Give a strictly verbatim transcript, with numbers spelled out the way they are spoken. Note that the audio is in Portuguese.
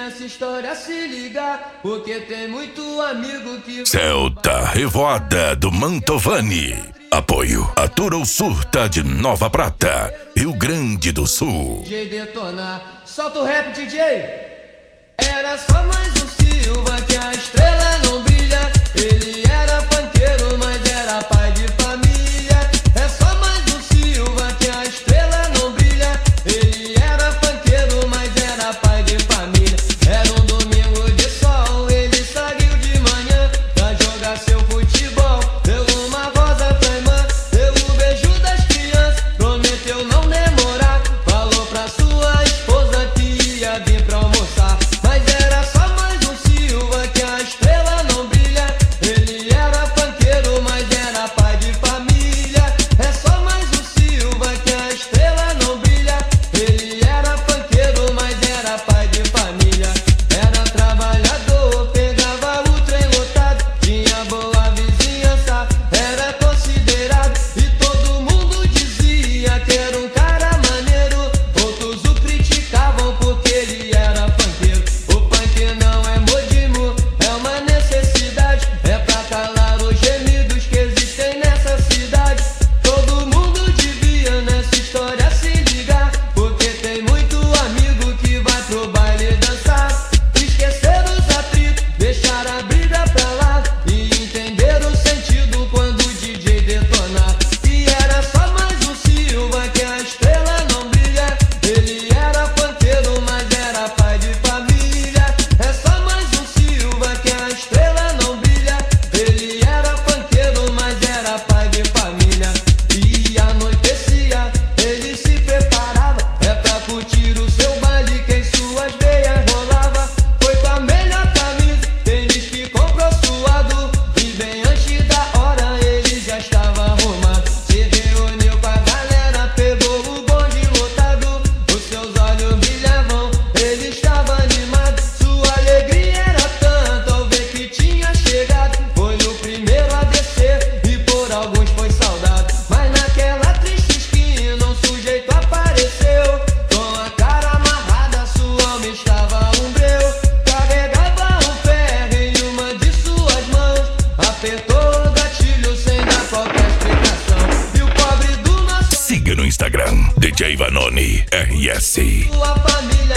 nessa história se ligar, porque tem muito amigo que... Celta Revoada do Mantovani. Apoio a Toro Surta de Nova Prata, Rio Grande do Sul. D J detonar, solta o rap, D J. Era só mais um Silva que a estrela não brilha. Ele era panqueiro, mas era pai de família. É só mais um Silva que a estrela não brilha. Ele era panqueiro, mas era pai de família. Era um domingo de sol, ele saiu de manhã pra jogar seu futebol. Deu uma rosa pra irmã, deu o beijo das crianças, prometeu não demorar. Falou pra sua esposa que ia vir pra almoçar. Mas era só mais um Silva que a estrela não brilha. Ele era panqueiro, mas era pai de família. É só mais um Silva que a estrela não brilha. Ele era panqueiro, mas era pai de família. Era trabalhador, pegava o trem lotado, tinha boa vizinhança, era considerado. E todo mundo dizia que era um cara maneiro. Outros o criticavam porque ele era panqueiro. O punk não é modismo, é uma necessidade. É pra calar os gemidos que existem nessa cidade. Todo mundo devia nessa história se ligar, porque tem muito amigo que vai pro baile dançar. Esquecer os atritos, deixar a briga pra lá e entender o sentido quando o D J detonar. E era só mais um Silva que a estrela não brilha. Ele era panqueiro, mas era pai de família. É só mais um Silva que a estrela não brilha. Ele era panqueiro, mas era pai de família. E anoitecia, ele se preparava, é pra curtir o seu baile que em suas veias rolava. Foi com a melhor camisa, tênis que comprou suado, e bem antes da hora ele já estava arrumado. Se reuniu com a galera, pegou o bonde lotado. Os seus olhos brilhavam, ele estava animado. Sua alegria era tanta ao ver que tinha chegado. Foi o primeiro a descer e por alguns foi saudado. Mas naquela triste esquina um sujeito apareceu, com a cara amarrada, sua alma estava um breu. Carregava um ferro em uma de suas mãos, apertou o gatilho sem dar qualquer explicação. E o pobre do nosso... Siga no Instagram, D J Vanoni R S. Sua família